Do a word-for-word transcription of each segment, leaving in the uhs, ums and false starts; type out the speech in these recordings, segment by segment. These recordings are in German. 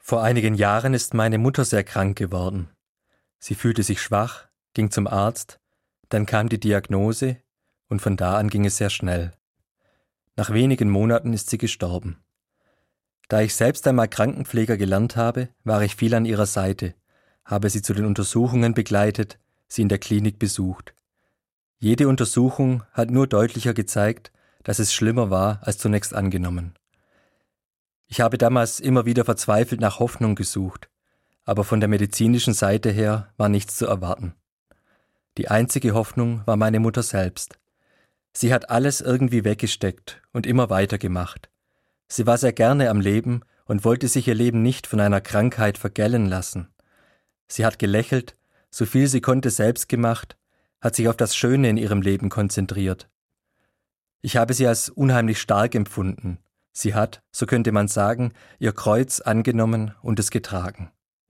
Vor einigen Jahren ist meine Mutter sehr krank geworden. Sie fühlte sich schwach, ging zum Arzt, dann kam die Diagnose und von da an ging es sehr schnell. Nach wenigen Monaten ist sie gestorben. Da ich selbst einmal Krankenpfleger gelernt habe, war ich viel an ihrer Seite, habe sie zu den Untersuchungen begleitet, sie in der Klinik besucht. Jede Untersuchung hat nur deutlicher gezeigt, dass es schlimmer war als zunächst angenommen. Ich habe damals immer wieder verzweifelt nach Hoffnung gesucht, aber von der medizinischen Seite her war nichts zu erwarten. Die einzige Hoffnung war meine Mutter selbst. Sie hat alles irgendwie weggesteckt und immer weitergemacht. Sie war sehr gerne am Leben und wollte sich ihr Leben nicht von einer Krankheit vergällen lassen. Sie hat gelächelt, so viel sie konnte selbst gemacht, hat sich auf das Schöne in ihrem Leben konzentriert. Ich habe sie als unheimlich stark empfunden. Sie hat, so könnte man sagen, ihr Kreuz angenommen und es getragen.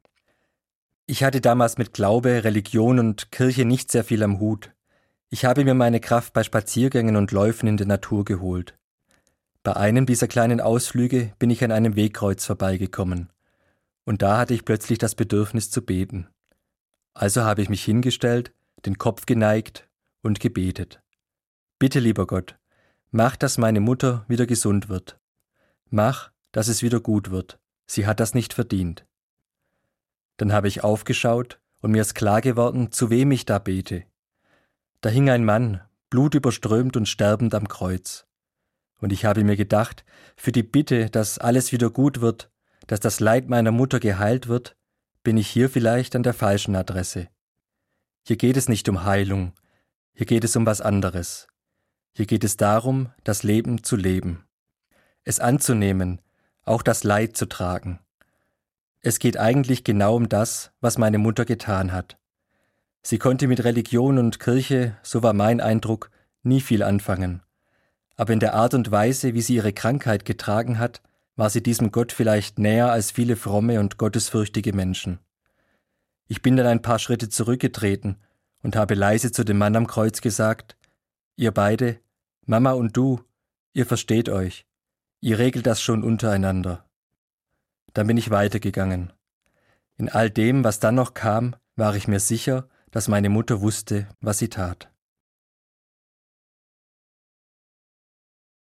Ich hatte damals mit Glaube, Religion und Kirche nicht sehr viel am Hut. Ich habe mir meine Kraft bei Spaziergängen und Läufen in der Natur geholt. Bei einem dieser kleinen Ausflüge bin ich an einem Wegkreuz vorbeigekommen. Und da hatte ich plötzlich das Bedürfnis zu beten. Also habe ich mich hingestellt, den Kopf geneigt und gebetet. Bitte, lieber Gott, mach, dass meine Mutter wieder gesund wird. Mach, dass es wieder gut wird. Sie hat das nicht verdient. Dann habe ich aufgeschaut und mir ist klar geworden, zu wem ich da bete. Da hing ein Mann, blutüberströmt und sterbend am Kreuz. Und ich habe mir gedacht, für die Bitte, dass alles wieder gut wird, dass das Leid meiner Mutter geheilt wird, bin ich hier vielleicht an der falschen Adresse. Hier geht es nicht um Heilung, hier geht es um was anderes. Hier geht es darum, das Leben zu leben. Es anzunehmen, auch das Leid zu tragen. Es geht eigentlich genau um das, was meine Mutter getan hat. Sie konnte mit Religion und Kirche, so war mein Eindruck, nie viel anfangen. Aber in der Art und Weise, wie sie ihre Krankheit getragen hat, war sie diesem Gott vielleicht näher als viele fromme und gottesfürchtige Menschen. Ich bin dann ein paar Schritte zurückgetreten und habe leise zu dem Mann am Kreuz gesagt, ihr beide, Mama und du, ihr versteht euch. Ihr regelt das schon untereinander. Dann bin ich weitergegangen. In all dem, was dann noch kam, war ich mir sicher, dass meine Mutter wusste, was sie tat.